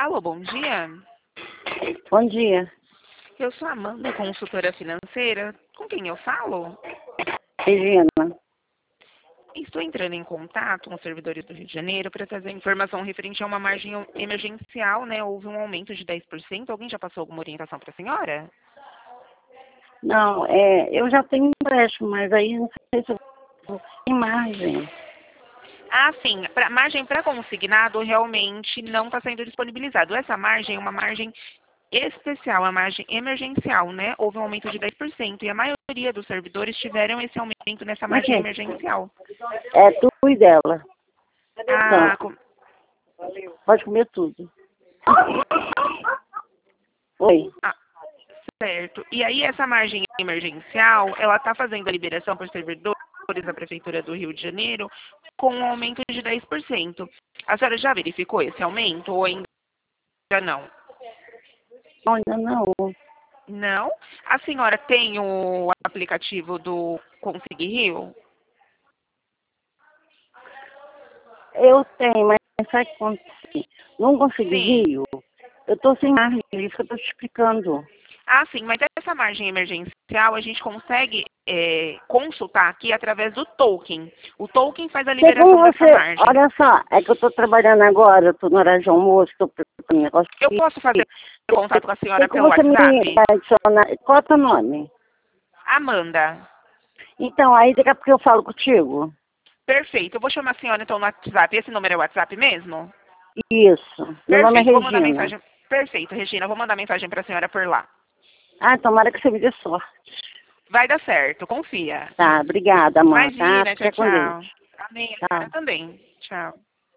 Alô, bom dia. Bom dia, Eu sou a Amanda, consultora financeira. Com quem eu falo? Regina. Estou entrando em contato com os servidores do Rio de Janeiro para trazer informação referente a uma margem emergencial, né? Houve um aumento de 10%. Alguém já passou alguma orientação para a senhora? Não, eu já tenho empréstimo, mas aí não sei se eu vou em margem. Ah, sim. Margem para consignado realmente não está sendo disponibilizado. Essa margem é uma margem especial, a margem emergencial, né? Houve um aumento de 10% e a maioria dos servidores tiveram esse aumento nessa margem Aqui, emergencial. é tu e dela. Então, Ah, pode comer tudo. Oi. ah, certo. E aí essa margem emergencial, ela está fazendo a liberação para os servidores da Prefeitura do Rio de Janeiro com um aumento de 10%. A senhora já verificou esse aumento ou ainda não? Ainda não. Não? A senhora tem o aplicativo do Consegui Rio? Eu tenho, mas sabe o que acontece? Não consegui Sim. Rio. Eu estou sem margem, isso que eu estou te explicando. Ah, sim, mas essa margem emergencial a gente consegue consultar aqui através do token. O token faz a Tem como liberação dessa você, margem. olha só, é que eu estou trabalhando agora, eu estou no horário de almoço, estou preparando um negócio Eu aqui. posso fazer contato com a senhora Tem pelo como você me WhatsApp? adicionar, qual é o teu nome? Amanda. Então, aí daqui a pouco eu falo contigo. Perfeito. Eu vou chamar a senhora então no WhatsApp. Esse número é o WhatsApp mesmo? Isso. Meu nome é Perfeito. Vou mandar Regina. mensagem. Perfeito, Regina. Vou mandar mensagem para a senhora por lá. Ah, tomara que você me dê sorte. Vai dar certo, confia. Tá, obrigada, mãe, tá? Imagina, tchau, Fica com Deus. tchau. Amém. A Tchau. senhora também. Tchau.